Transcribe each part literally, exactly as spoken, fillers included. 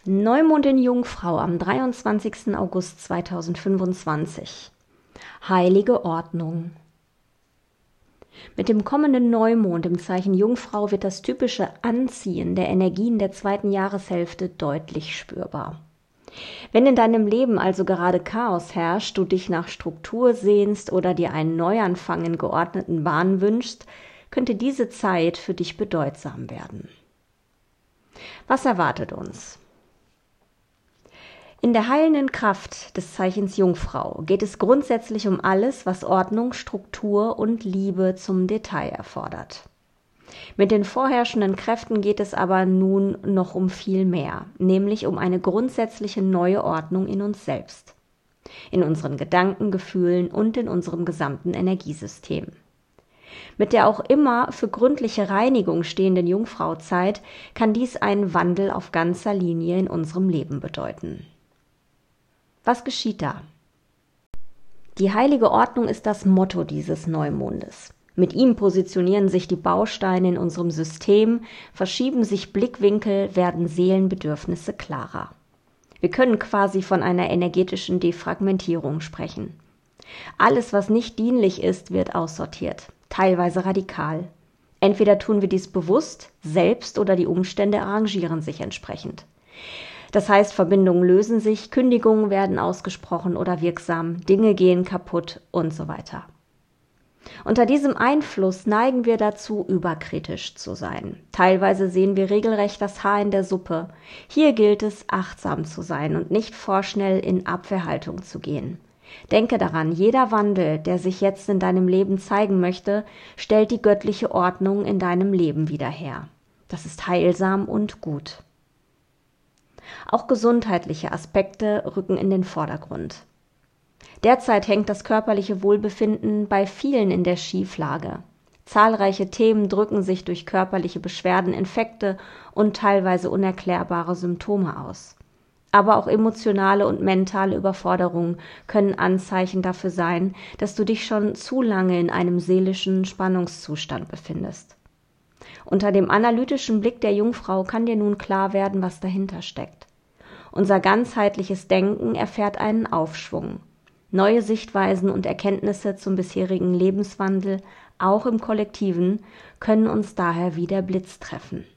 Neumond in Jungfrau am dreiundzwanzigsten August zweitausendfünfundzwanzig. Heilige Ordnung. Mit dem kommenden Neumond im Zeichen Jungfrau wird das typische Anziehen der Energien der zweiten Jahreshälfte deutlich spürbar. Wenn in deinem Leben also gerade Chaos herrscht, du dich nach Struktur sehnst oder dir einen Neuanfang in geordneten Bahnen wünschst, könnte diese Zeit für dich bedeutsam werden. Was erwartet uns? In der heilenden Kraft des Zeichens Jungfrau geht es grundsätzlich um alles, was Ordnung, Struktur und Liebe zum Detail erfordert. Mit den vorherrschenden Kräften geht es aber nun noch um viel mehr, nämlich um eine grundsätzliche neue Ordnung in uns selbst, in unseren Gedanken, Gefühlen und in unserem gesamten Energiesystem. Mit der auch immer für gründliche Reinigung stehenden Jungfrauzeit kann dies einen Wandel auf ganzer Linie in unserem Leben bedeuten. Was geschieht da? Die heilige Ordnung ist das Motto dieses Neumondes. Mit ihm positionieren sich die Bausteine in unserem System, verschieben sich Blickwinkel, werden Seelenbedürfnisse klarer. Wir können quasi von einer energetischen Defragmentierung sprechen. Alles, was nicht dienlich ist, wird aussortiert, teilweise radikal. Entweder tun wir dies bewusst, selbst oder die Umstände arrangieren sich entsprechend. Das heißt, Verbindungen lösen sich, Kündigungen werden ausgesprochen oder wirksam, Dinge gehen kaputt und so weiter. Unter diesem Einfluss neigen wir dazu, überkritisch zu sein. Teilweise sehen wir regelrecht das Haar in der Suppe. Hier gilt es, achtsam zu sein und nicht vorschnell in Abwehrhaltung zu gehen. Denke daran, jeder Wandel, der sich jetzt in deinem Leben zeigen möchte, stellt die göttliche Ordnung in deinem Leben wieder her. Das ist heilsam und gut. Auch gesundheitliche Aspekte rücken in den Vordergrund. Derzeit hängt das körperliche Wohlbefinden bei vielen in der Schieflage. Zahlreiche Themen drücken sich durch körperliche Beschwerden, Infekte und teilweise unerklärbare Symptome aus. Aber auch emotionale und mentale Überforderungen können Anzeichen dafür sein, dass du dich schon zu lange in einem seelischen Spannungszustand befindest. Unter dem analytischen Blick der Jungfrau kann dir nun klar werden, was dahinter steckt. Unser ganzheitliches Denken erfährt einen Aufschwung. Neue Sichtweisen und Erkenntnisse zum bisherigen Lebenswandel, auch im Kollektiven, können uns daher wie der Blitz treffen.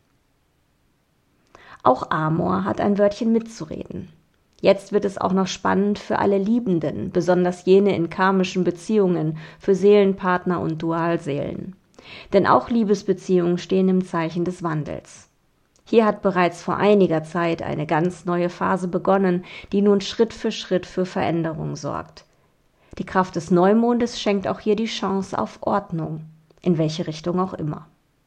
Auch Amor hat ein Wörtchen mitzureden. Jetzt wird es auch noch spannend für alle Liebenden, besonders jene in karmischen Beziehungen, für Seelenpartner und Dualseelen. Denn auch Liebesbeziehungen stehen im Zeichen des Wandels. Hier hat bereits vor einiger Zeit eine ganz neue Phase begonnen, die nun Schritt für Schritt für Veränderung sorgt. Die Kraft des Neumondes schenkt auch hier die Chance auf Ordnung, in welche Richtung auch immer.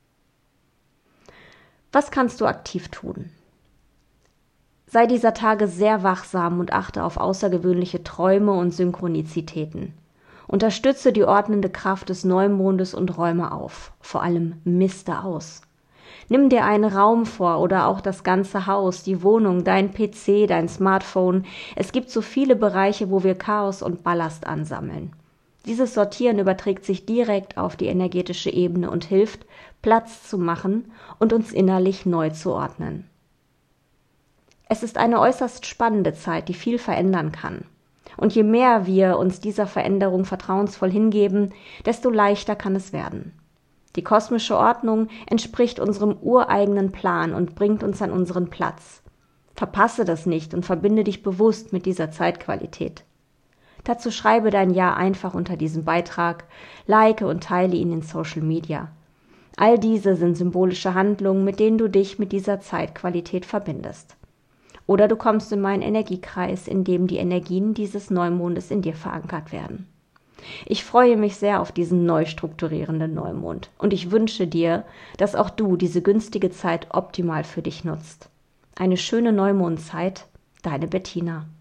Was kannst du aktiv tun? Sei dieser Tage sehr wachsam und achte auf außergewöhnliche Träume und Synchronizitäten. Unterstütze die ordnende Kraft des Neumondes und räume auf, vor allem miste aus. Nimm dir einen Raum vor oder auch das ganze Haus, die Wohnung, dein P C, dein Smartphone. Es gibt so viele Bereiche, wo wir Chaos und Ballast ansammeln. Dieses Sortieren überträgt sich direkt auf die energetische Ebene und hilft, Platz zu machen und uns innerlich neu zu ordnen. Es ist eine äußerst spannende Zeit, die viel verändern kann. Und je mehr wir uns dieser Veränderung vertrauensvoll hingeben, desto leichter kann es werden. Die kosmische Ordnung entspricht unserem ureigenen Plan und bringt uns an unseren Platz. Verpasse das nicht und verbinde dich bewusst mit dieser Zeitqualität. Dazu schreibe dein Ja einfach unter diesem Beitrag, like und teile ihn in Social Media. All diese sind symbolische Handlungen, mit denen du dich mit dieser Zeitqualität verbindest. Oder du kommst in meinen Energiekreis, in dem die Energien dieses Neumondes in dir verankert werden. Ich freue mich sehr auf diesen neu strukturierenden Neumond und ich wünsche dir, dass auch du diese günstige Zeit optimal für dich nutzt. Eine schöne Neumondzeit, deine Bettina.